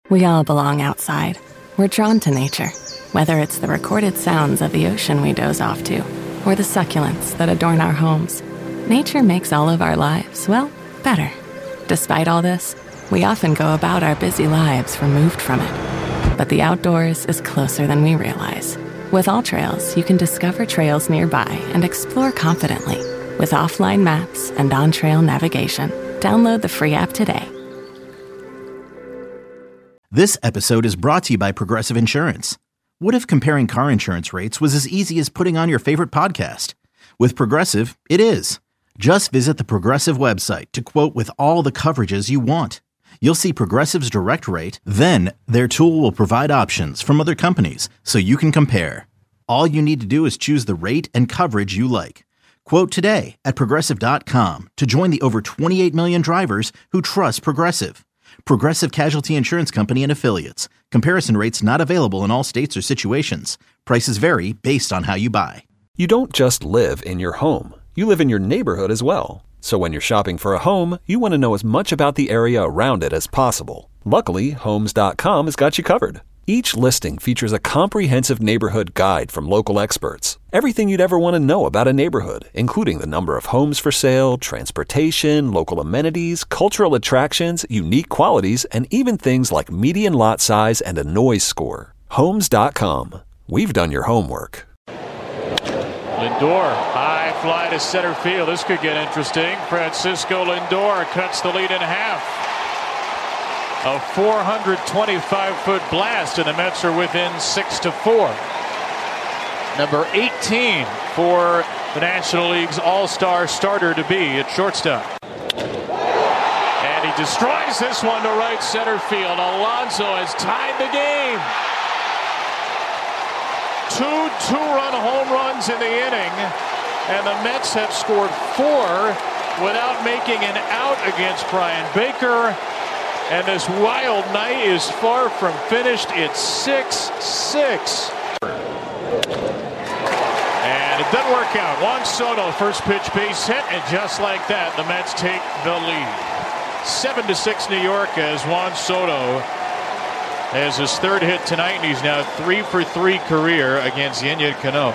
We all belong outside. We're drawn to nature, whether it's the recorded sounds of the ocean we doze off to, or the succulents that adorn our homes. Nature makes all of our lives, well, better. Despite all this, we often go about our busy lives removed from it. But the outdoors is closer than we realize. With AllTrails, you can discover trails nearby and explore confidently. With offline maps and on-trail navigation, download the free app today. This episode is brought to you by Progressive Insurance. What if comparing car insurance rates was as easy as putting on your favorite podcast? With Progressive, it is. Just visit the Progressive website to quote with all the coverages you want. You'll see Progressive's direct rate, then their tool will provide options from other companies so you can compare. All you need to do is choose the rate and coverage you like. Quote today at Progressive.com to join the over 28 million drivers who trust Progressive. Progressive Casualty Insurance Company and Affiliates. Comparison rates not available in all states or situations. Prices vary based on how you buy. You don't just live in your home. You live in your neighborhood as well. So when you're shopping for a home, you want to know as much about the area around it as possible. Luckily, Homes.com has got you covered. Each listing features a comprehensive neighborhood guide from local experts. Everything you'd ever want to know about a neighborhood, including the number of homes for sale, transportation, local amenities, cultural attractions, unique qualities, and even things like median lot size and a noise score. Homes.com. We've done your homework. Lindor, high fly to center field. This could get interesting. Francisco Lindor cuts the lead in half. A 425-foot blast, and the Mets are within 6-4. Number 18 for the National League's all-star starter to be at shortstop. And he destroys this one to right center field. Alonso has tied the game. Two-run home runs in the inning, and the Mets have scored 4 without making an out against Brian Baker. And this wild night is far from finished. It's 6-6. And it doesn't work out. Juan Soto, first pitch base hit, and just like that, the Mets take the lead. 7-6 New York as Juan Soto has his third hit tonight, and he's now 3 for 3 career against Yennier Cano.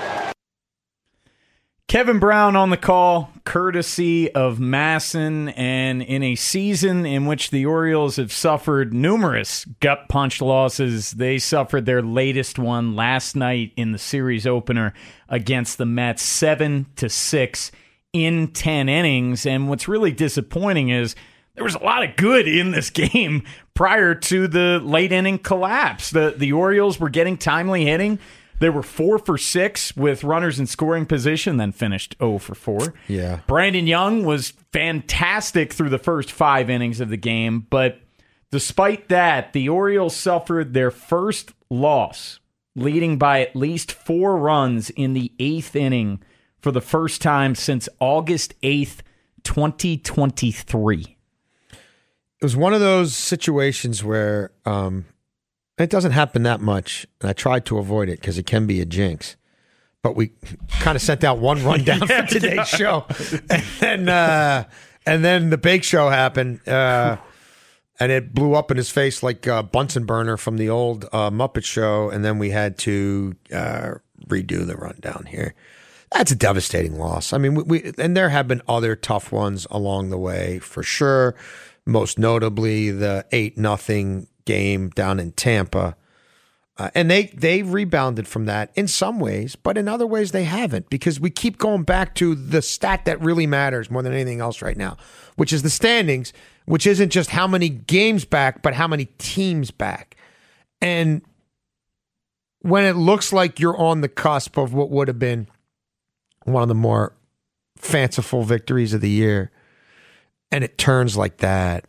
Kevin Brown on the call, courtesy of Masson, and in a season in which the Orioles have suffered numerous gut punch losses, they suffered their latest one last night in the series opener against the Mets, 7-6 in 10 innings. And what's really disappointing is there was a lot of good in this game prior to the late inning collapse. The Orioles were getting timely hitting. They were 4 for 6 with runners in scoring position, then finished 0 for 4. Yeah. Brandon Young was fantastic through the first 5 innings of the game, but despite that, the Orioles suffered their first loss, leading by at least 4 runs in the 8th inning for the first time since August 8th, 2023. It was one of those situations where it doesn't happen that much, and I tried to avoid it because it can be a jinx. But we kind of sent out one rundown for today's show, and then the Bake Show happened, and it blew up in his face like a Bunsen burner from the old Muppet Show, and then we had to redo the rundown here. That's a devastating loss. I mean, and there have been other tough ones along the way for sure. Most notably, the 8-0 game down in Tampa. And they rebounded from that in some ways, but in other ways they haven't, because we keep going back to the stat that really matters more than anything else right now, which is the standings, which isn't just how many games back, but how many teams back. And when it looks like you're on the cusp of what would have been one of the more fanciful victories of the year, and it turns like that,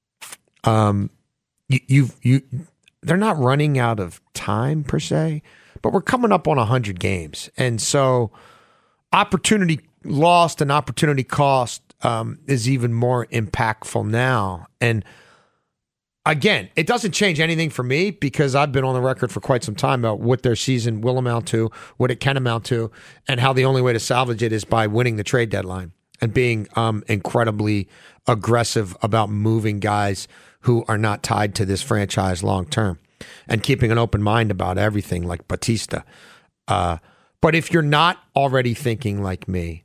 they're not running out of time per se, but we're coming up on 100 games. And so opportunity lost and opportunity cost is even more impactful now. And again, it doesn't change anything for me because I've been on the record for quite some time about what their season will amount to, what it can amount to, and how the only way to salvage it is by winning the trade deadline and being incredibly aggressive about moving guys who are not tied to this franchise long term and keeping an open mind about everything like Batista. But if you're not already thinking like me,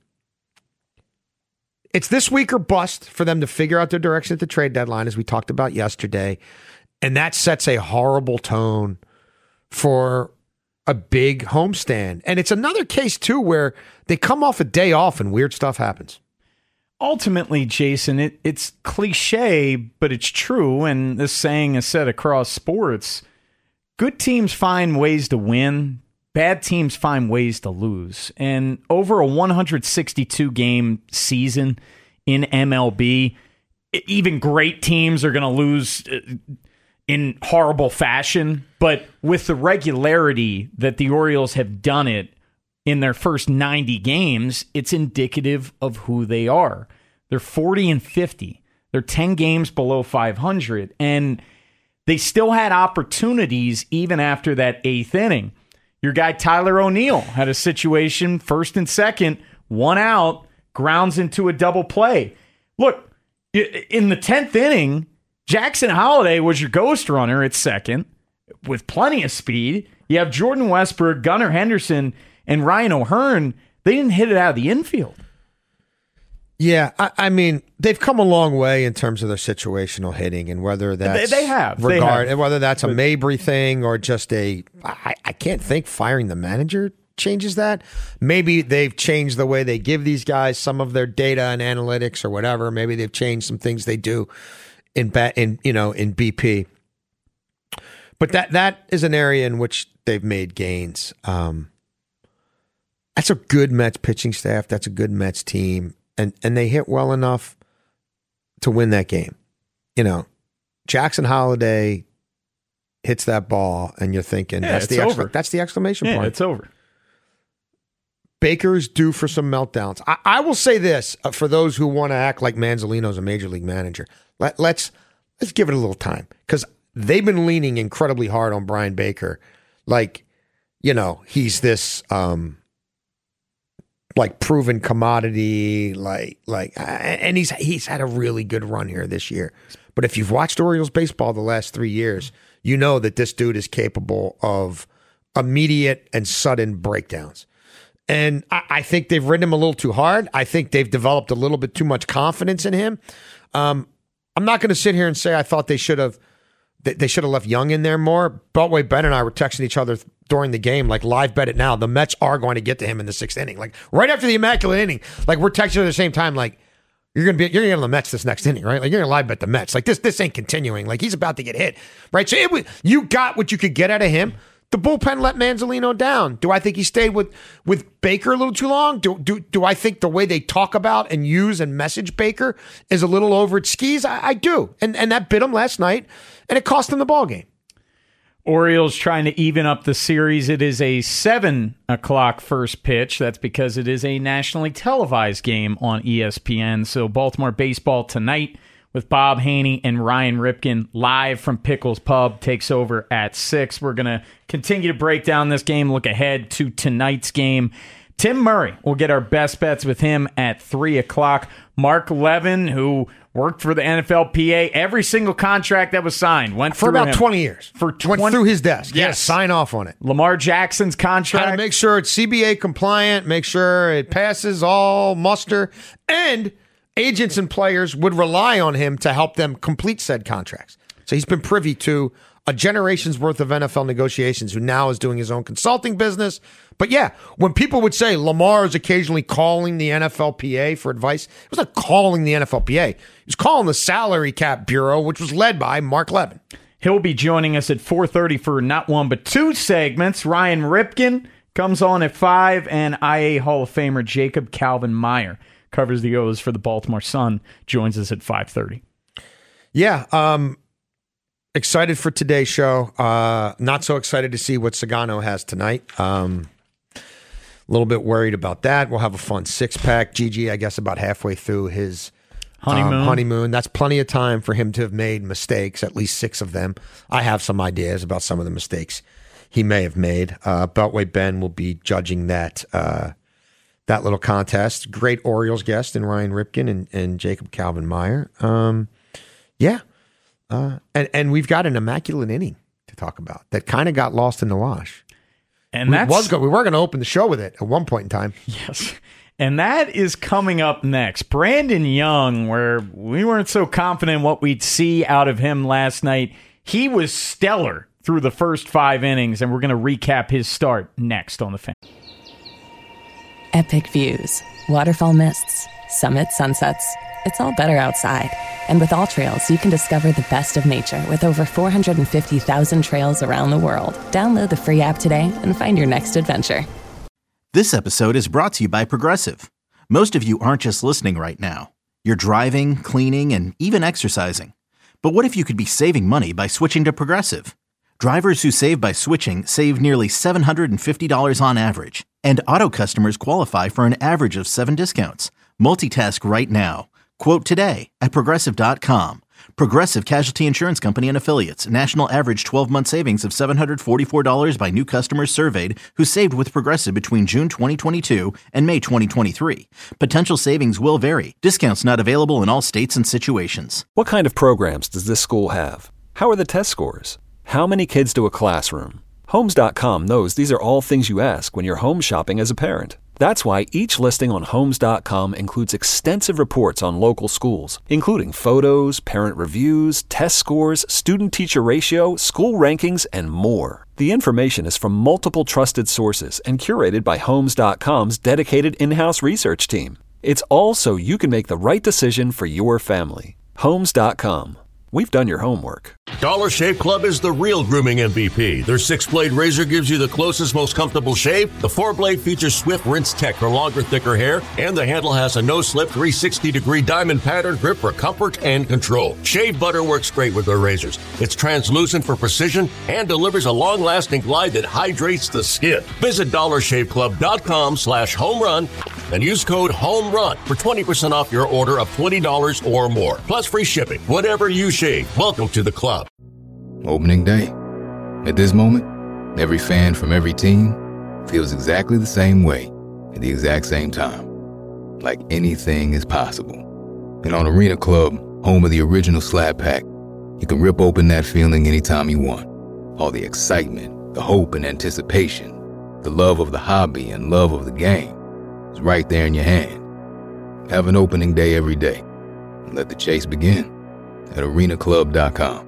it's this week or bust for them to figure out their direction at the trade deadline, as we talked about yesterday. And that sets a horrible tone for a big homestand. And it's another case, too, where they come off a day off and weird stuff happens. Ultimately, Jason, it's cliche, but it's true. And this saying is said across sports. Good teams find ways to win. Bad teams find ways to lose. And over a 162-game season in MLB, even great teams are going to lose in horrible fashion. But with the regularity that the Orioles have done it in their first 90 games, it's indicative of who they are. They're 40-50. They're 10 games below 500. And they still had opportunities even after that 8th inning. Your guy Tyler O'Neill had a situation, first and second, 1 out, grounds into a double play. Look, in the 10th inning, Jackson Holliday was your ghost runner at second with plenty of speed. You have Jordan Westburg, Gunnar Henderson, and Ryan O'Hearn. They didn't hit it out of the infield. Yeah, I mean, they've come a long way in terms of their situational hitting, and whether that's whether that's a Mabry thing or just I can't think firing the manager changes that. Maybe they've changed the way they give these guys some of their data and analytics or whatever. Maybe they've changed some things they do in BP. But that is an area in which they've made gains. That's a good Mets pitching staff. That's a good Mets team. And they hit well enough to win that game. You know, Jackson Holliday hits that ball, and you're thinking, that's the exclamation point. It's over. Baker's due for some meltdowns. I will say this, for those who want to act like Manzolino's a major league manager, let's give it a little time, because they've been leaning incredibly hard on Brian Baker. Like, you know, he's this like proven commodity, and he's had a really good run here this year. But if you've watched Orioles baseball the last 3 years, you know that this dude is capable of immediate and sudden breakdowns. And I think they've ridden him a little too hard. I think they've developed a little bit too much confidence in him. I'm not going to sit here and say I thought they should have left Young in there more. Beltway Ben and I were texting each other during the game, like, live bet it now. The Mets are going to get to him in the 6th inning. Like, right after the immaculate inning, like, we're texting at the same time, like, you're going to get on the Mets this next inning, right? Like, you're going to live bet the Mets. Like, this ain't continuing. Like, he's about to get hit, right? So you got what you could get out of him. The bullpen let Manzolino down. Do I think he stayed with Baker a little too long? Do I think the way they talk about and use and message Baker is a little over its skis? I do. And that bit him last night, and it cost him the ball game. Orioles trying to even up the series. It is a 7 o'clock first pitch. That's because it is a nationally televised game on ESPN. So Baltimore baseball tonight with Bob Haney and Ryan Ripken live from Pickles Pub takes over at 6. We're going to continue to break down this game, look ahead to tonight's game. Tim Murray, we'll get our best bets with him at 3 o'clock. Mark Levin, who worked for the NFLPA, every single contract that was signed went for through about him. 20 years. Went through his desk. Yes. Sign off on it. Lamar Jackson's contract. Had to make sure it's CBA compliant, make sure it passes all muster, and agents and players would rely on him to help them complete said contracts. So he's been privy to a generation's worth of NFL negotiations, who now is doing his own consulting business. But yeah, when people would say Lamar is occasionally calling the NFLPA for advice, he was not calling the NFLPA. He was calling the Salary Cap Bureau, which was led by Mark Levin. He'll be joining us at 4:30 for not one but two segments. Ryan Ripken comes on at 5, and IA Hall of Famer Jacob Calvin Meyer covers the O's for the Baltimore Sun, joins us at 5:30. Yeah, excited for today's show. Not so excited to see what Sagano has tonight. A little bit worried about that. We'll have a fun 6-pack. Gigi, I guess, about halfway through his honeymoon. That's plenty of time for him to have made mistakes, at least 6 of them. I have some ideas about some of the mistakes he may have made. Beltway Ben will be judging that little contest. Great Orioles guest in Ryan Ripken and Jacob Calvin Meyer. Yeah. And we've got an immaculate inning to talk about that kind of got lost in the wash. And we were going to open the show with it at one point in time. Yes. And that is coming up next. Brandon Young, where we weren't so confident what we'd see out of him last night. He was stellar through the first 5 innings, and we're going to recap his start next on The Fan. Epic views, waterfall mists, summit sunsets. It's all better outside. And with All Trails, you can discover the best of nature with over 450,000 trails around the world. Download the free app today and find your next adventure. This episode is brought to you by Progressive. Most of you aren't just listening right now. You're driving, cleaning, and even exercising. But what if you could be saving money by switching to Progressive? Drivers who save by switching save nearly $750 on average. And auto customers qualify for an average of 7 discounts. Multitask right now. Quote today at Progressive.com. Progressive Casualty Insurance Company and Affiliates. National average 12-month savings of $744 by new customers surveyed who saved with Progressive between June 2022 and May 2023. Potential savings will vary. Discounts not available in all states and situations. What kind of programs does this school have? How are the test scores? How many kids to a classroom? Homes.com knows these are all things you ask when you're home shopping as a parent. That's why each listing on Homes.com includes extensive reports on local schools, including photos, parent reviews, test scores, student-teacher ratio, school rankings, and more. The information is from multiple trusted sources and curated by Homes.com's dedicated in-house research team. It's all so you can make the right decision for your family. Homes.com. We've done your homework. Dollar Shave Club is the real grooming MVP. Their 6-blade razor gives you the closest, most comfortable shave. The 4-blade features Swift Rinse Tech for longer, thicker hair. And the handle has a no-slip 360-degree diamond pattern grip for comfort and control. Shave butter works great with their razors. It's translucent for precision and delivers a long-lasting glide that hydrates the skin. Visit DollarShaveClub.com/homerun and use code HOMERUN for 20% off your order of $20 or more. Plus free shipping. Whatever you shave. Welcome to the club. Opening day. At this moment, every fan from every team feels exactly the same way at the exact same time. Like anything is possible. And on Arena Club, home of the original Slab Pack, you can rip open that feeling anytime you want. All the excitement, the hope and anticipation, the love of the hobby and love of the game is right there in your hand. Have an opening day every day. And let the chase begin at arenaclub.com.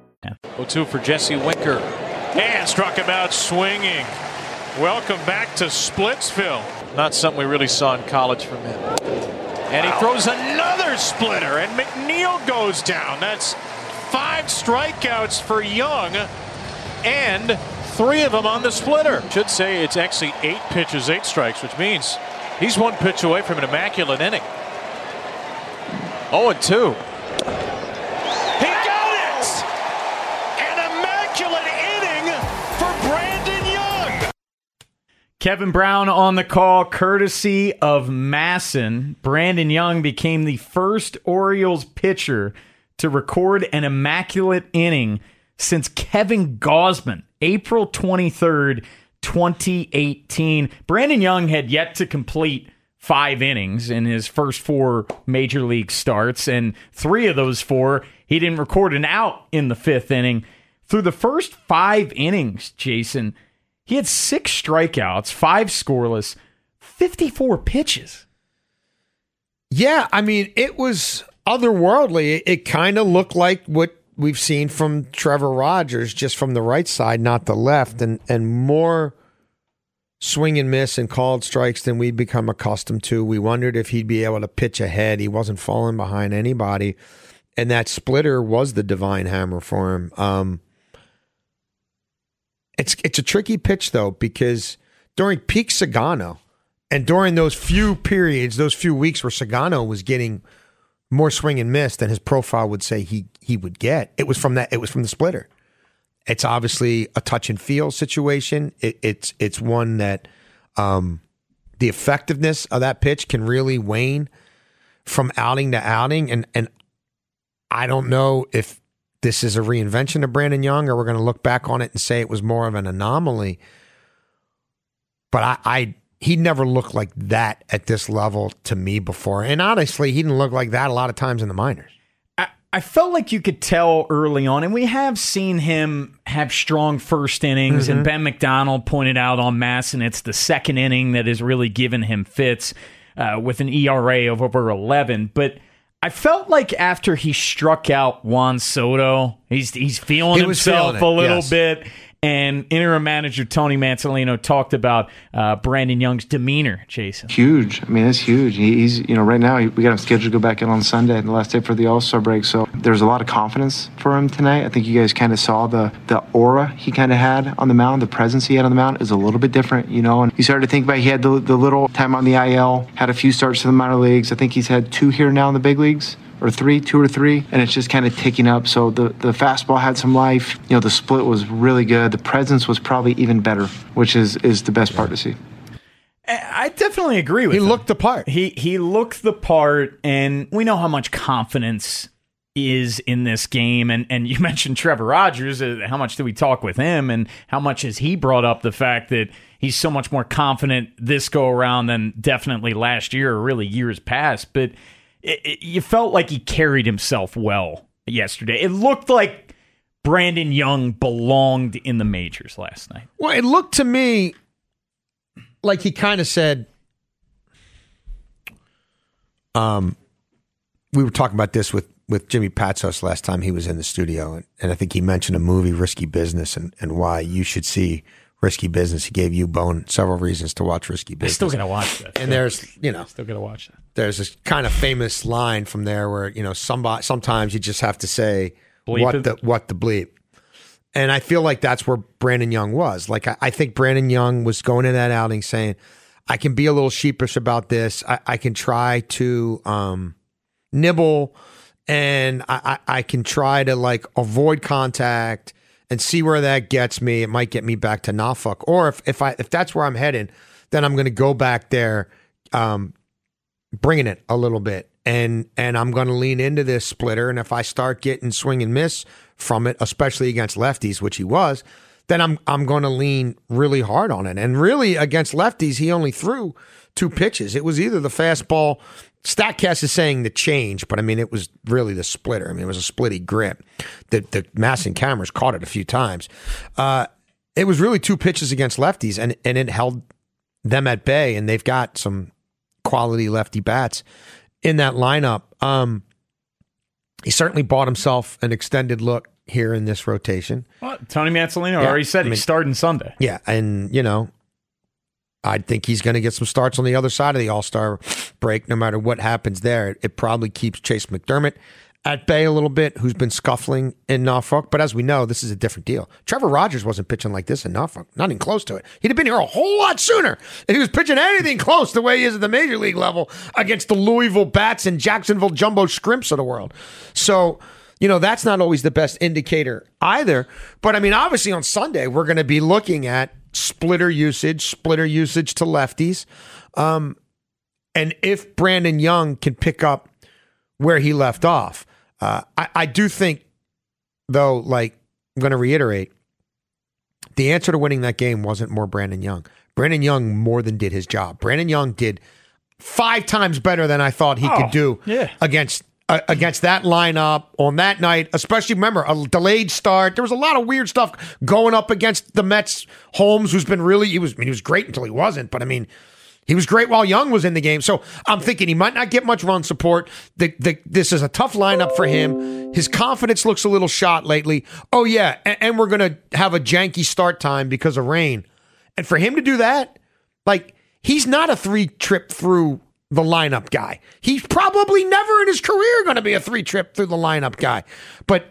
0-2 for Jesse Winker. And struck him out swinging. Welcome back to Splitsville. Not something we really saw in college from him. And he throws another splitter, and McNeil goes down. That's 5 strikeouts for Young, and 3 of them on the splitter. Should say it's actually 8 pitches, 8 strikes, which means he's 1 pitch away from an immaculate inning. 0-2. Kevin Brown on the call, courtesy of Masson. Brandon Young became the first Orioles pitcher to record an immaculate inning since Kevin Gausman, April 23rd, 2018. Brandon Young had yet to complete 5 innings in his first 4 major league starts, and 3 of those 4, he didn't record an out in the 5th inning. Through the first 5 innings, Jason, he had 6 strikeouts, 5 scoreless, 54 pitches. Yeah, I mean, it was otherworldly. It kind of looked like what we've seen from Trevor Rogers, just from the right side, not the left, and more swing and miss and called strikes than we'd become accustomed to. We wondered if he'd be able to pitch ahead. He wasn't falling behind anybody, and that splitter was the divine hammer for him. It's a tricky pitch, though, because during peak Sagano and during those few periods, those few weeks where Sagano was getting more swing and miss than his profile would say he would get, it was from the splitter. It's obviously a touch and feel situation. It's one that the effectiveness of that pitch can really wane from outing to outing, and I don't know if this is a reinvention of Brandon Young, or we're going to look back on it and say it was more of an anomaly. But he never looked like that at this level to me before. And honestly, he didn't look like that a lot of times in the minors. I felt like you could tell early on, and we have seen him have strong first innings, and Ben McDonald pointed out on Masson, it's the second inning that has really given him fits with an ERA of over 11. But I felt like after he struck out Juan Soto, he's feeling himself a little bit. And interim manager Tony Manzolino talked about Brandon Young's demeanor, Jason. Huge. I mean, it's huge. He's, right now we got him scheduled to go back in on Sunday, the last day for the All-Star break. So there's a lot of confidence for him tonight. I think you guys kind of saw the aura he kind of had on the mound, the presence he had on the mound is a little bit different, and you started to think about he had the little time on the IL, had a few starts to the minor leagues. I think he's had 2 here now in the big leagues. Or 2 or 3, and it's just kind of ticking up. So the fastball had some life. The split was really good. The presence was probably even better, which is the best part to see. I definitely agree with him. He looked the part. He looked the part, and we know how much confidence is in this game. And you mentioned Trevor Rogers. How much do we talk with him, and how much has he brought up the fact that he's so much more confident this go around than definitely last year or really years past. But you felt like he carried himself well yesterday. It looked like Brandon Young belonged in the majors last night. Well, it looked to me like he kind of said, we were talking about this with Jimmy Patsos last time he was in the studio, and I think he mentioned a movie, Risky Business, and why you should see Risky Business. He gave you, Bone, several reasons to watch Risky Business. I'm still going to watch that. And there's, still going to watch that. There's this kind of famous line from there where, sometimes you just have to say, bleep what the bleep. And I feel like that's where Brandon Young was. Like, I think Brandon Young was going in that outing saying, I can be a little sheepish about this. I can try to nibble, and I can try to, avoid contact and see where that gets me. It might get me back to Norfolk. Or if that's where I'm headed, then I'm going to go back there, bringing it a little bit, and I'm going to lean into this splitter. And if I start getting swing and miss from it, especially against lefties, which he was, then I'm going to lean really hard on it. And really, against lefties, he only threw 2 pitches. It was either the fastball. StatCast is saying the change, but I mean, it was really the splitter. I mean, it was a splitty grip. The Masson cameras caught it a few times. It was really 2 pitches against lefties, and it held them at bay. And they've got some quality lefty bats in that lineup. He certainly bought himself an extended look here in this rotation. Well, Tony Manzolino already said he's starting Sunday. Yeah, and I think he's going to get some starts on the other side of the All-Star break, no matter what happens there. It probably keeps Chase McDermott at bay a little bit, who's been scuffling in Norfolk. But as we know, this is a different deal. Trevor Rogers wasn't pitching like this in Norfolk, not even close to it. He'd have been here a whole lot sooner if he was pitching anything close the way he is at the major league level against the Louisville Bats and Jacksonville Jumbo Shrimps of the world. So, that's not always the best indicator either. But, I mean, obviously on Sunday, we're going to be looking at splitter usage to lefties. And if Brandon Young can pick up where he left off, I do think, though, I'm going to reiterate, the answer to winning that game wasn't more Brandon Young. Brandon Young more than did his job. Brandon Young did 5 times better than I thought he could do against that lineup on that night, especially, remember, a delayed start. There was a lot of weird stuff going up against the Mets. Holmes, who's been he was great until he wasn't, but I mean, he was great while Young was in the game. So I'm thinking he might not get much run support. This is a tough lineup for him. His confidence looks a little shot lately. Oh, yeah, and we're going to have a janky start time because of rain. And for him to do that, he's not a 3-trip through the lineup guy. He's probably never in his career going to be a 3-trip through the lineup guy. But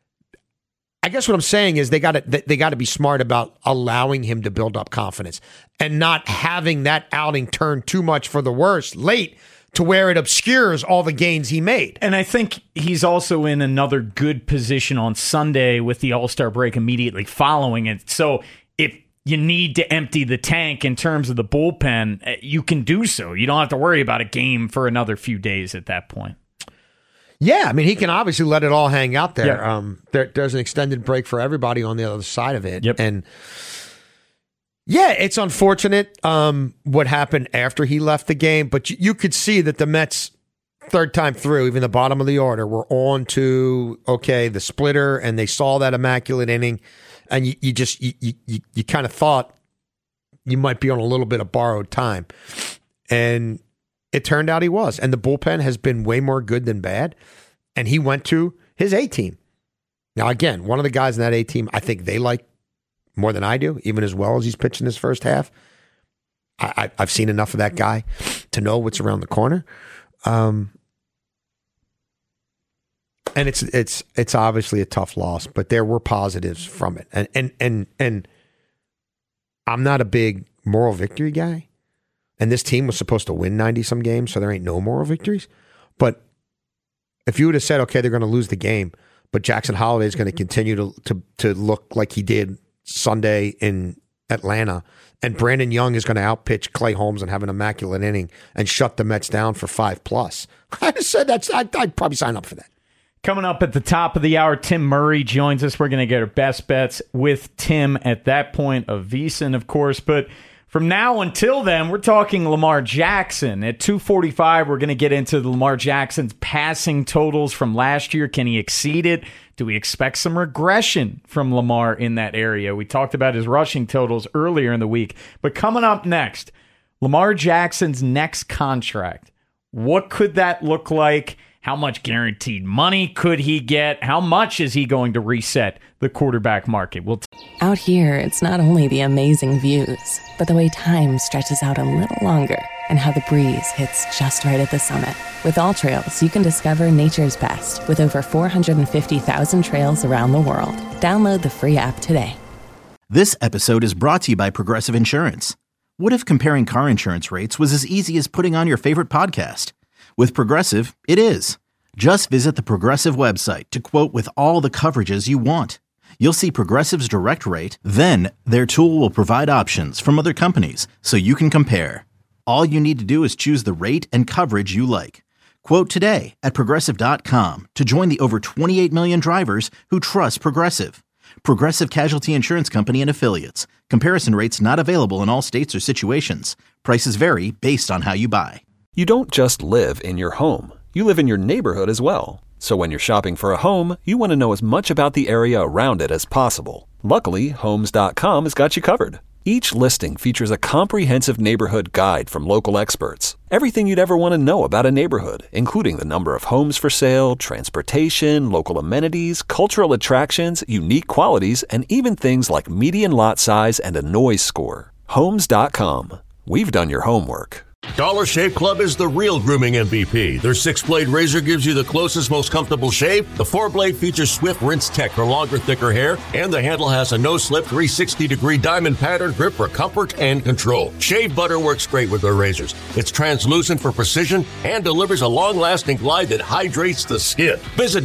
I guess what I'm saying is they got to be smart about allowing him to build up confidence and not having that outing turn too much for the worse late to where it obscures all the gains he made. And I think he's also in another good position on Sunday with the All-Star break immediately following it. So if you need to empty the tank in terms of the bullpen, you can do so. You don't have to worry about a game for another few days at that point. Yeah, I mean, he can obviously let it all hang out there. Yeah. There's an extended break for everybody on the other side of it. Yep. And yeah, it's unfortunate what happened after he left the game, but you could see that the Mets third time through, even the bottom of the order, we're on to, okay, the splitter, and they saw that immaculate inning, and you kind of thought you might be on a little bit of borrowed time. And it turned out he was. And the bullpen has been way more good than bad. And he went to his A team. Now, again, one of the guys in that A team, I think they like more than I do, even as well as he's pitching this first half. I've seen enough of that guy to know what's around the corner. And it's obviously a tough loss, but there were positives from it. And I'm not a big moral victory guy. And this team was supposed to win 90-some games, so there ain't no moral victories. But if you would have said, okay, they're going to lose the game, but Jackson Holliday is going to continue to look like he did Sunday in Atlanta, and Brandon Young is going to outpitch Clay Holmes and have an immaculate inning and shut the Mets down for 5+. I just said I'd probably sign up for that. Coming up at the top of the hour, Tim Murray joins us. We're going to get our best bets with Tim at that point, of VSiN, of course. But from now until then, we're talking Lamar Jackson. At 2:45, we're going to get into Lamar Jackson's passing totals from last year. Can he exceed it? Do we expect some regression from Lamar in that area? We talked about his rushing totals earlier in the week. But coming up next, Lamar Jackson's next contract. What could that look like? How much guaranteed money could he get? How much is he going to reset the quarterback market? Out here, it's not only the amazing views, but the way time stretches out a little longer and how the breeze hits just right at the summit. With All Trails, you can discover nature's best with over 450,000 trails around the world. Download the free app today. This episode is brought to you by Progressive Insurance. What if comparing car insurance rates was as easy as putting on your favorite podcast? With Progressive, it is. Just visit the Progressive website to quote with all the coverages you want. You'll see Progressive's direct rate, then their tool will provide options from other companies so you can compare. All you need to do is choose the rate and coverage you like. Quote today at Progressive.com to join the over 28 million drivers who trust Progressive. Progressive Casualty Insurance Company and Affiliates. Comparison rates not available in all states or situations. Prices vary based on how you buy. You don't just live in your home. You live in your neighborhood as well. So when you're shopping for a home, you want to know as much about the area around it as possible. Luckily, Homes.com has got you covered. Each listing features a comprehensive neighborhood guide from local experts. Everything you'd ever want to know about a neighborhood, including the number of homes for sale, transportation, local amenities, cultural attractions, unique qualities, and even things like median lot size and a noise score. Homes.com. We've done your homework. Dollar Shave Club is the real grooming MVP. Their 6-blade razor gives you the closest, most comfortable shave. The 4-blade features Swift Rinse Tech for longer, thicker hair, and the handle has a no-slip 360-degree diamond pattern grip for comfort and control. Shave butter works great with their razors. It's translucent for precision and delivers a long-lasting glide that hydrates the skin. Visit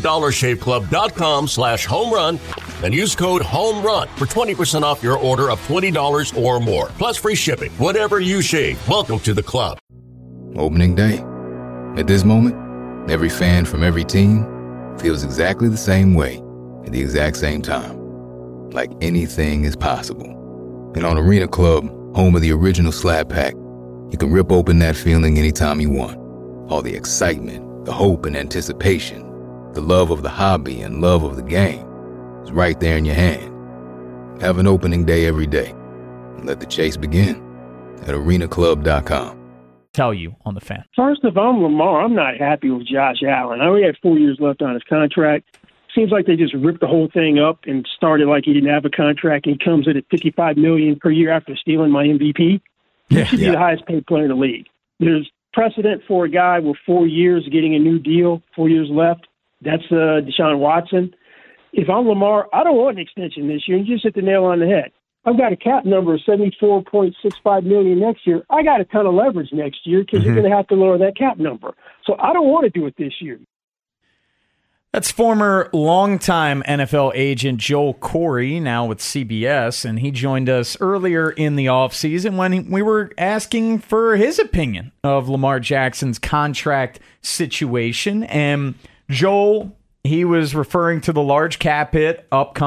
DollarShaveClub.com/homerun and use code HOMERUN for 20% off your order of $20 or more. Plus free shipping. Whatever you shave, welcome to the club. Opening day. At this moment, every fan from every team feels exactly the same way at the exact same time. Like anything is possible. And on Arena Club, home of the original Slab Pack, you can rip open that feeling anytime you want. All the excitement, the hope and anticipation, the love of the hobby and love of the game is right there in your hand. Have an opening day every day. And let the chase begin at arenaclub.com. Tell you on the Fan. First, if I'm Lamar, I'm not happy with Josh Allen. I know he had 4 years left on his contract. Seems like they just ripped the whole thing up and started like he didn't have a contract. And he comes in at $55 million per year after stealing my MVP. He should be the highest paid player in the league. There's precedent for a guy with 4 years getting a new deal, 4 years left. That's Deshaun Watson. If I'm Lamar, I don't want an extension this year. You just hit the nail on the head. I've got a cap number of $74.65 million next year. I got a ton of leverage next year because you're going to have to lower that cap number. So I don't want to do it this year. That's former longtime NFL agent Joel Corey, now with CBS, and he joined us earlier in the offseason when we were asking for his opinion of Lamar Jackson's contract situation. And Joel, he was referring to the large cap hits,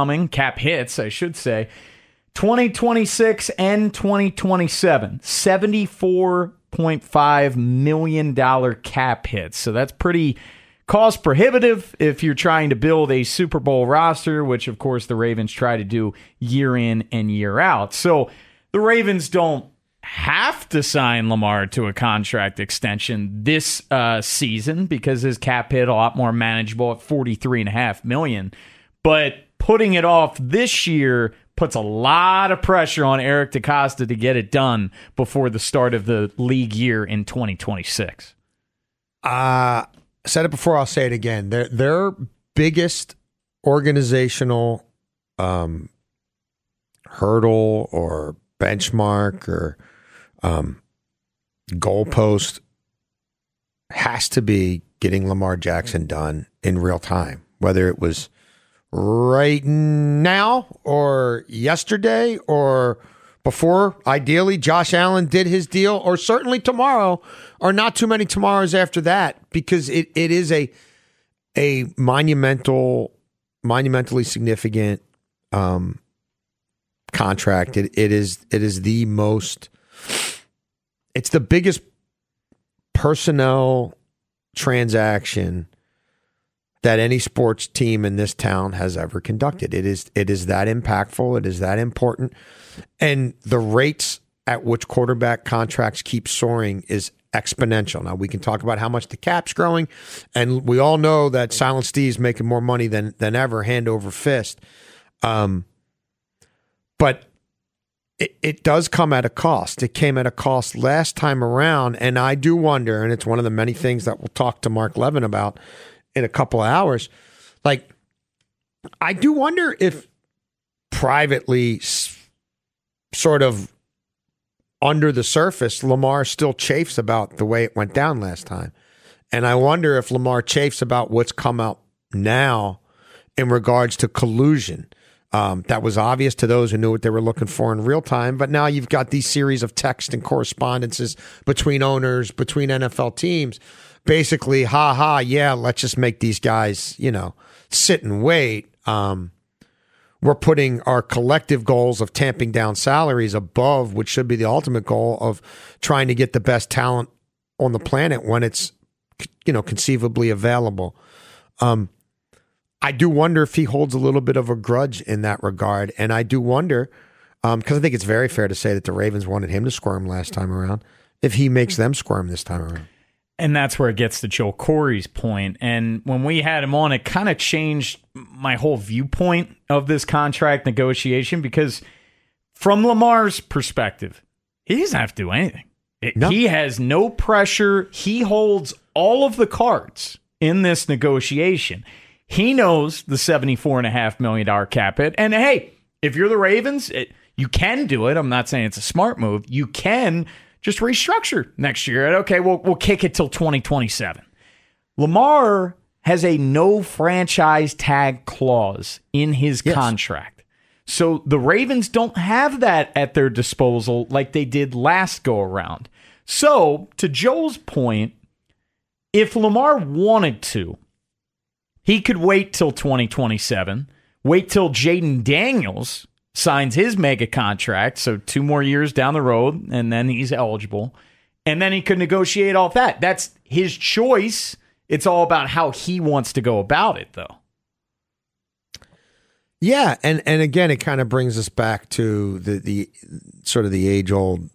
I should say, 2026 and 2027, $74 $6.5 million cap hit. So that's pretty cost prohibitive if you're trying to build a Super Bowl roster, which, of course, the Ravens try to do year in and year out. So the Ravens don't have to sign Lamar to a contract extension this season because his cap hit a lot more manageable at $43.5 million. But putting it off this year puts a lot of pressure on Eric DeCosta to get it done before the start of the league year in 2026. I said it before, I'll say it again. Their biggest organizational hurdle or benchmark or goalpost has to be getting Lamar Jackson done in real time, whether it was right now or yesterday or before, ideally, Josh Allen did his deal, or certainly tomorrow, or not too many tomorrows after that, because it is a monumentally significant contract. It is the most. It's the biggest personnel transaction that any sports team in this town has ever conducted. It is that impactful. It is that important. And the rates at which quarterback contracts keep soaring is exponential. Now, we can talk about how much the cap's growing, and we all know that Silent Steve's making more money than ever, hand over fist. But it does come at a cost. It came at a cost last time around, and I do wonder, and it's one of the many things that we'll talk to Mark Levin about in a couple of hours, like, I do wonder if privately, sort of under the surface, Lamar still chafes about the way it went down last time. And I wonder if Lamar chafes about what's come out now in regards to collusion. That was obvious to those who knew what they were looking for in real time. But now you've got these series of text and correspondences between owners, between NFL teams. Basically, yeah, let's just make these guys, sit and wait. We're putting our collective goals of tamping down salaries above what should be the ultimate goal of trying to get the best talent on the planet when it's, conceivably available. I do wonder if he holds a little bit of a grudge in that regard. And I do wonder, because I think it's very fair to say that the Ravens wanted him to squirm last time around, if he makes them squirm this time around. And that's where it gets to Joe Corey's point. And when we had him on, it kind of changed my whole viewpoint of this contract negotiation, because from Lamar's perspective, he doesn't have to do anything. No. He has no pressure. He holds all of the cards in this negotiation. He knows the $74.5 million cap hit. And hey, if you're the Ravens, you can do it. I'm not saying it's a smart move. You can just restructure next year. Okay, we'll kick it till 2027. Lamar has a no franchise tag clause in his contract. So the Ravens don't have that at their disposal like they did last go around. So to Joe's point, if Lamar wanted to, he could wait till 2027, wait till Jaden Daniels signs his mega contract, so 2 more years down the road, and then he's eligible. And then he could negotiate off that. That's his choice. It's all about how he wants to go about it, though. Yeah, and again, it kind of brings us back to the sort of the age-old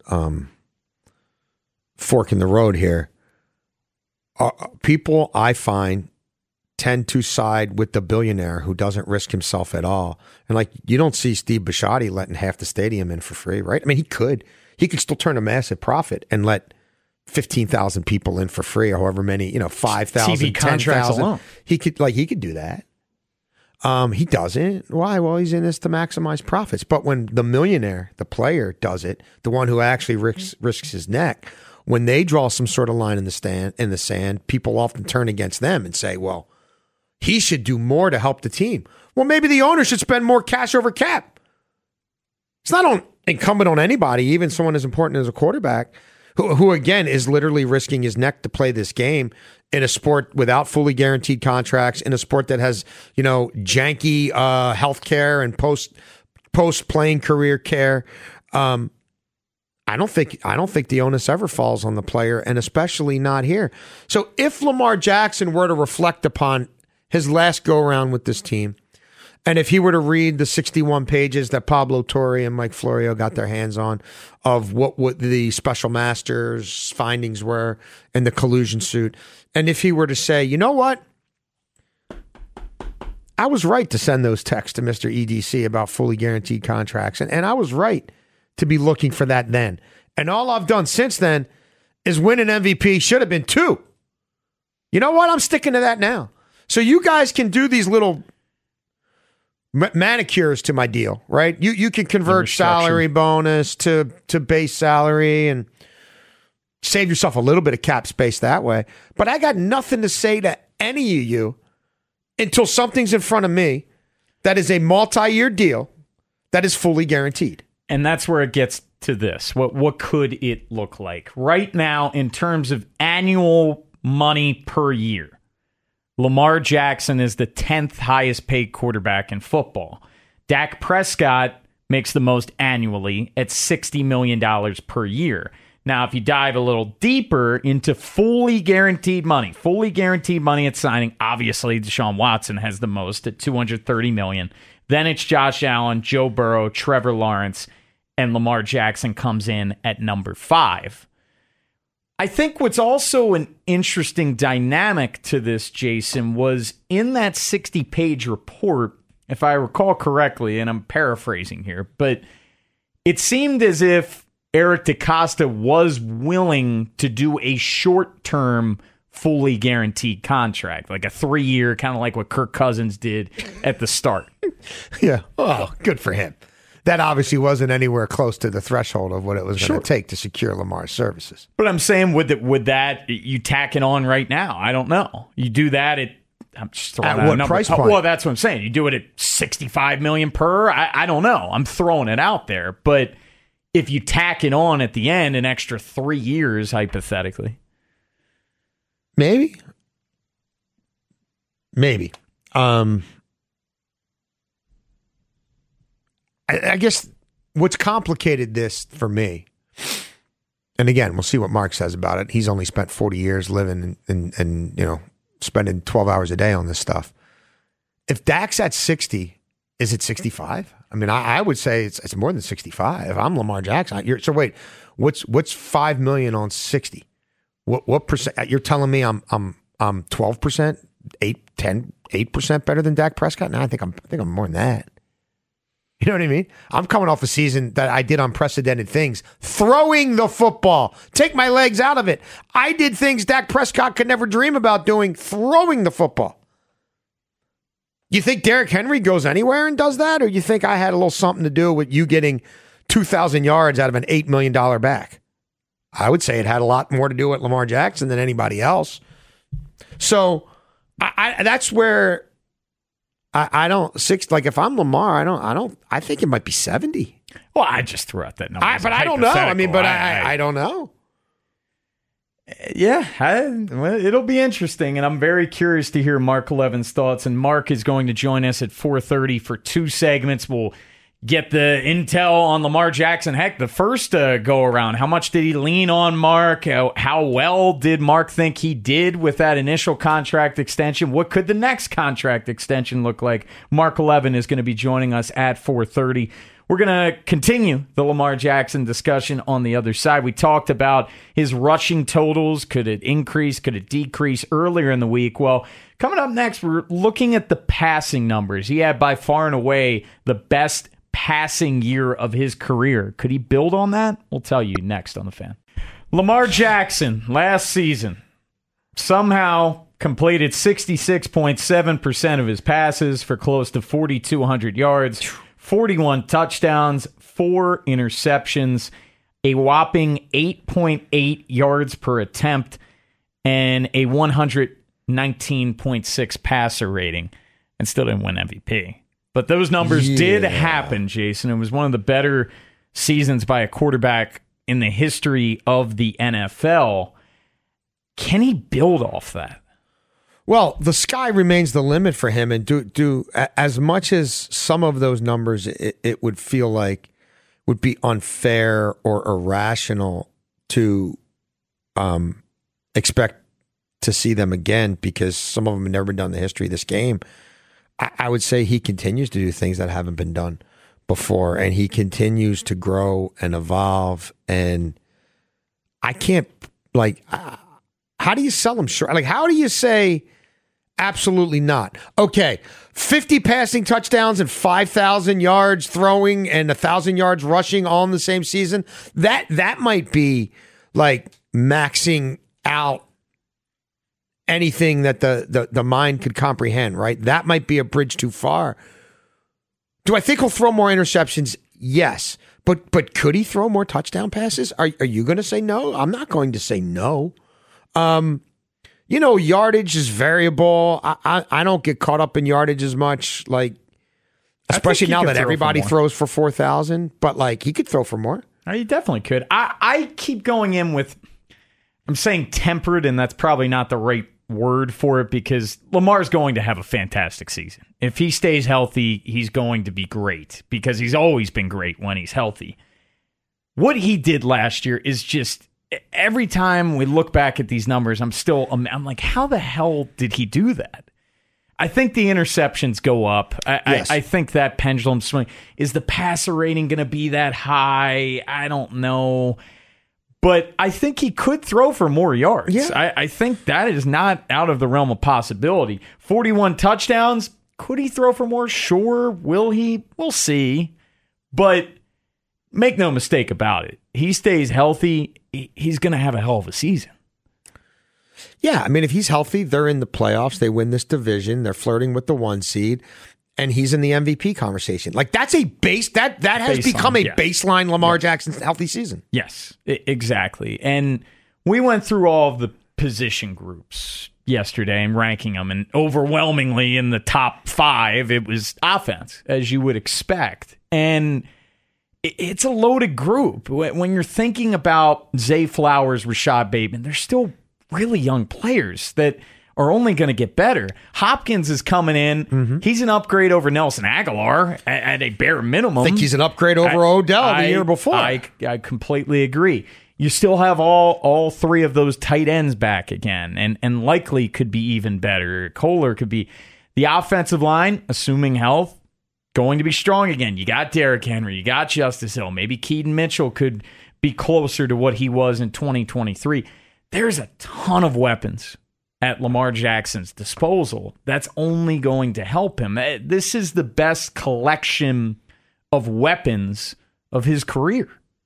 fork in the road here. People, I find, tend to side with the billionaire who doesn't risk himself at all. And like, you don't see Steve Bisciotti letting half the stadium in for free, right? I mean, he could still turn a massive profit and let 15,000 people in for free, or however many, 5,000, TV contracts alone. He could do that. He doesn't. Why? Well, he's in this to maximize profits. But when the millionaire, the player, does it, the one who actually risks his neck, when they draw some sort of line in the sand, people often turn against them and say, well, he should do more to help the team. Well, maybe the owner should spend more cash over cap. It's not incumbent on anybody, even someone as important as a quarterback, who again is literally risking his neck to play this game in a sport without fully guaranteed contracts, in a sport that has, janky health care and post playing career care. I I don't think the onus ever falls on the player, and especially not here. So if Lamar Jackson were to reflect upon his last go-around with this team, and if he were to read the 61 pages that Pablo Torre and Mike Florio got their hands on of what the special masters' findings were in the collusion suit, and if he were to say, you know what? I was right to send those texts to Mr. EDC about fully guaranteed contracts, and I was right to be looking for that then. And all I've done since then is win an MVP. Should have been 2. You know what? I'm sticking to that now. So you guys can do these little manicures to my deal, right? You can convert salary bonus to base salary and save yourself a little bit of cap space that way. But I got nothing to say to any of you until something's in front of me that is a multi-year deal that is fully guaranteed. And that's where it gets to this. What could it look like? Right now, in terms of annual money per year, Lamar Jackson is the 10th highest paid quarterback in football. Dak Prescott makes the most annually at $60 million per year. Now, if you dive a little deeper into fully guaranteed money at signing, obviously Deshaun Watson has the most at $230 million. Then it's Josh Allen, Joe Burrow, Trevor Lawrence, and Lamar Jackson comes in at number 5. I think what's also an interesting dynamic to this, Jason, was in that 60-page report, if I recall correctly, and I'm paraphrasing here, but it seemed as if Eric DeCosta was willing to do a short-term, fully guaranteed contract, like a 3-year, kind of like what Kirk Cousins did at the start. Yeah. Oh, good for him. That obviously wasn't anywhere close to the threshold of what it was going to take to secure Lamar's services. But I'm saying, would that you tack it on right now? I don't know. You do that I'm just throwing at what price point? Well, that's what I'm saying. You do it at $65 million per. I don't know. I'm throwing it out there. But if you tack it on at the end, an extra 3 years, hypothetically, maybe. I guess what's complicated this for me, and again, we'll see what Mark says about it. He's only spent 40 years living and spending 12 hours a day on this stuff. If Dak's at 60, is it 65? I mean, I would say it's more than 65. I'm Lamar Jackson. So wait, what's $5 million on 60? What percent? You're telling me I'm 12%, 8% better than Dak Prescott? No, I think I'm more than that. You know what I mean? I'm coming off a season that I did unprecedented things. Throwing the football. Take my legs out of it. I did things Dak Prescott could never dream about doing, throwing the football. You think Derrick Henry goes anywhere and does that? Or you think I had a little something to do with you getting 2,000 yards out of an $8 million back? I would say it had a lot more to do with Lamar Jackson than anybody else. So that's where... I don't like if I'm Lamar, I think it might be 70. Well, I just threw out that number. But I don't know. I mean, but I don't know. Yeah, it'll be interesting, and I'm very curious to hear Mark Levin's thoughts. And Mark is going to join us at 4:30 for 2 segments. We'll get the intel on Lamar Jackson. Heck, the first go around, how much did he lean on Mark? How well did Mark think he did with that initial contract extension? What could the next contract extension look like? Mark Levin is going to be joining us at 4:30. We're going to continue the Lamar Jackson discussion on the other side. We talked about his rushing totals. Could it increase? Could it decrease earlier in the week? Well, coming up next, we're looking at the passing numbers. He had by far and away the best passing year of his career. Could he build on that? We'll tell you next on The Fan. Lamar Jackson, last season, somehow completed 66.7% of his passes for close to 4,200 yards, 41 touchdowns, 4 interceptions, a whopping 8.8 yards per attempt, and a 119.6 passer rating, and still didn't win MVP. But those numbers did happen, Jason. It was one of the better seasons by a quarterback in the history of the NFL. Can he build off that? Well, the sky remains the limit for him. And do as much as some of those numbers, it would feel like would be unfair or irrational to expect to see them again, because some of them have never been done in the history of this game. I would say he continues to do things that haven't been done before, and he continues to grow and evolve. And I can't, like, how do you sell him short? Like, how do you say absolutely not? Okay, 50 passing touchdowns and 5,000 yards throwing and 1,000 yards rushing all in the same season. That might be like maxing out anything that the mind could comprehend, right? That might be a bridge too far. Do I think he'll throw more interceptions? Yes. But could he throw more touchdown passes? Are you going to say no? I'm not going to say no. Yardage is variable. I don't get caught up in yardage as much, like, especially now that everybody throws for 4,000. But, like, he could throw for more. He definitely could. I keep going in with, I'm saying tempered, and that's probably not the right word for it, because Lamar's going to have a fantastic season. If he stays healthy, he's going to be great, because he's always been great when he's healthy. What he did last year is just, every time we look back at these numbers, I'm like, how the hell did he do that? I think the interceptions go up. I think that pendulum swing. Is the passer rating going to be that high? I don't know. But I think he could throw for more yards. Yeah. I think that is not out of the realm of possibility. 41 touchdowns. Could he throw for more? Sure. Will he? We'll see. But make no mistake about it. He stays healthy, he's going to have a hell of a season. Yeah, I mean, if he's healthy, they're in the playoffs. They win this division. They're flirting with the 1 seed. And he's in the MVP conversation. Like, that's a base that has become a baseline Lamar Jackson healthy season. Yes, exactly. And we went through all of the position groups yesterday and ranking them, and overwhelmingly in the top 5, it was offense, as you would expect. And it's a loaded group. When you're thinking about Zay Flowers, Rashad Bateman, they're still really young players that are only going to get better. Hopkins is coming in. Mm-hmm. He's an upgrade over Nelson Aguilar at a bare minimum. I think he's an upgrade over Odell the year before. I completely agree. You still have all 3 of those tight ends back again, and likely could be even better. Kohler could be. The offensive line, assuming health, going to be strong again. You got Derrick Henry. You got Justice Hill. Maybe Keaton Mitchell could be closer to what he was in 2023. There's a ton of weapons at Lamar Jackson's disposal. That's only going to help him. This is the best collection of weapons of his career.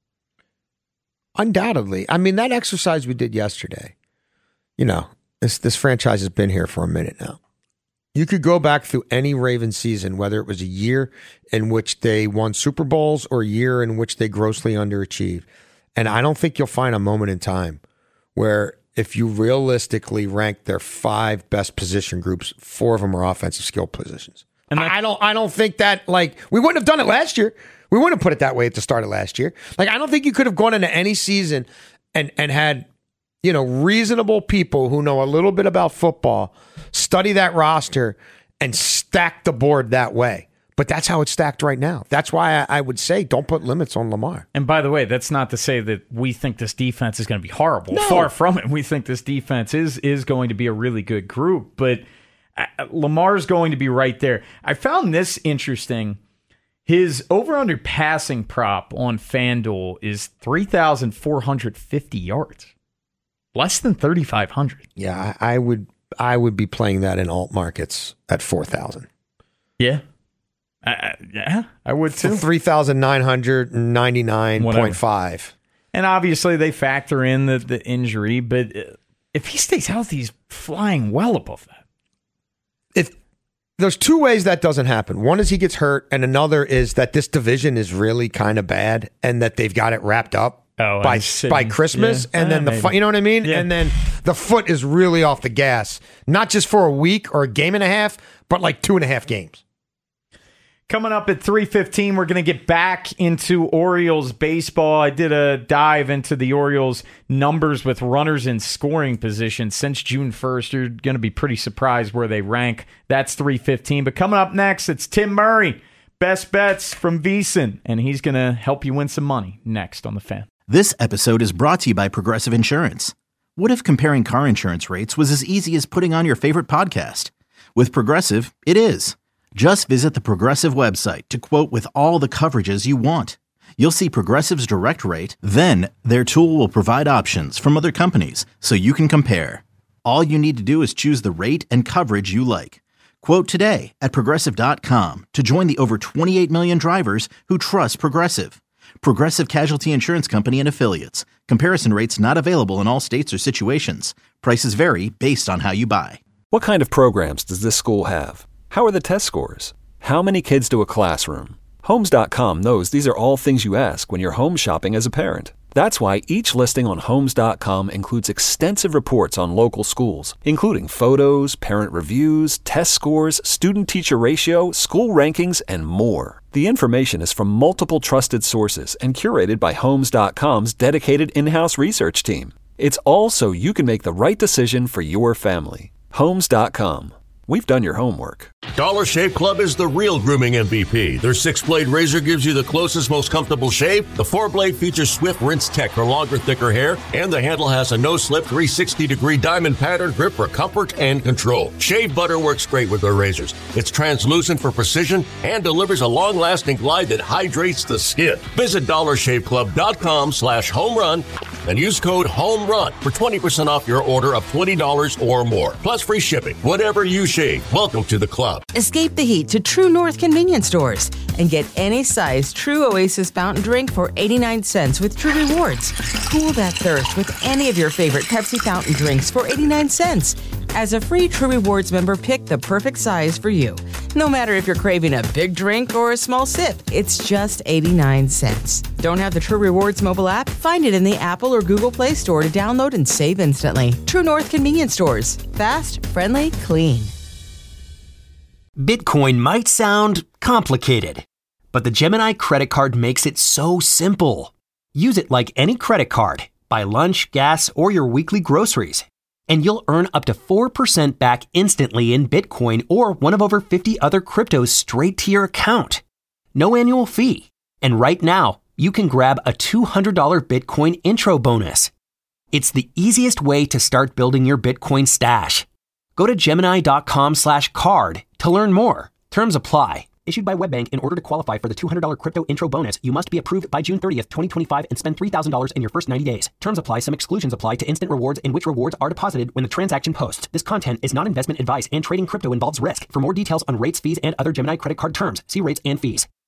Undoubtedly. I mean, that exercise we did yesterday, this franchise has been here for a minute now. You could go back through any Ravens season, whether it was a year in which they won Super Bowls or a year in which they grossly underachieved. And I don't think you'll find a moment in time where, if you realistically rank their 5 best position groups, 4 of them are offensive skill positions. And I don't think that, like, we wouldn't have done it last year. We wouldn't have put it that way at the start of last year. Like, I don't think you could have gone into any season and had, reasonable people who know a little bit about football study that roster and stack the board that way. But that's how it's stacked right now. That's why I would say don't put limits on Lamar. And by the way, that's not to say that we think this defense is going to be horrible. No. Far from it. We think this defense is going to be a really good group. But Lamar's going to be right there. I found this interesting. His over-under passing prop on FanDuel is 3,450 yards. Less than 3,500. Yeah, I would be playing that in alt markets at 4,000. Yeah. Yeah, I would too. 3,999.5. And obviously they factor in the injury, but if he stays healthy, he's flying well above that. If there's 2 ways that doesn't happen. One is he gets hurt, and another is that this division is really kind of bad and that they've got it wrapped up by Christmas, and then you know what I mean? Yeah. And then the foot is really off the gas, not just for a week or a game and a half, but like 2.5 games. Coming up at 3:15, we're going to get back into Orioles baseball. I did a dive into the Orioles numbers with runners in scoring position since June 1st. You're going to be pretty surprised where they rank. That's 3:15. But coming up next, it's Tim Murray Best Bets from VSiN, and he's going to help you win some money next on The Fan. This episode is brought to you by Progressive Insurance. What if comparing car insurance rates was as easy as putting on your favorite podcast? With Progressive, it is. Just visit the Progressive website to quote with all the coverages you want. You'll see Progressive's direct rate, then their tool will provide options from other companies so you can compare. All you need to do is choose the rate and coverage you like. Quote today at Progressive.com to join the over 28 million drivers who trust Progressive. Progressive Casualty Insurance Company and Affiliates. Comparison rates not available in all states or situations. Prices vary based on how you buy. What kind of programs does this school have? How are the test scores? How many kids do a classroom? Homes.com knows these are all things you ask when you're home shopping as a parent. That's why each listing on Homes.com includes extensive reports on local schools, including photos, parent reviews, test scores, student-teacher ratio, school rankings, and more. The information is from multiple trusted sources and curated by Homes.com's dedicated in-house research team. It's all so you can make the right decision for your family. Homes.com. We've done your homework. Dollar Shave Club is the real grooming MVP. Their 6-blade razor gives you the closest, most comfortable shave. The 4-blade features swift rinse tech for longer, thicker hair. And the handle has a no-slip 360-degree diamond pattern grip for comfort and control. Shave butter works great with their razors. It's translucent for precision and delivers a long-lasting glide that hydrates the skin. Visit DollarShaveClub.com/homerun and use code HOMERUN for 20% off your order of $20 or more. Plus free shipping. Whatever you shave, welcome to the club. Escape the heat to True North convenience stores and get any size True Oasis fountain drink for 89 cents with True Rewards. Cool that thirst with any of your favorite Pepsi fountain drinks for 89 cents. As a free True Rewards member, pick the perfect size for you. No matter if you're craving a big drink or a small sip, it's just 89 cents. Don't have the True Rewards mobile app? Find it in the Apple or Google Play Store to download and save instantly. True North convenience stores. Fast, friendly, clean. Bitcoin might sound complicated, but the Gemini credit card makes it so simple. Use it like any credit card. Buy lunch, gas, or your weekly groceries, and you'll earn up to 4% back instantly in Bitcoin or one of over 50 other cryptos straight to your account. No annual fee. And right now, you can grab a $200 Bitcoin intro bonus. It's the easiest way to start building your Bitcoin stash. Go to Gemini.com/card to learn more. Terms apply. Issued by WebBank. In order to qualify for the $200 crypto intro bonus, you must be approved by June 30th, 2025 and spend $3,000 in your first 90 days. Terms apply. Some exclusions apply to instant rewards in which rewards are deposited when the transaction posts. This content is not investment advice and trading crypto involves risk. For more details on rates, fees, and other Gemini credit card terms, see rates and fees.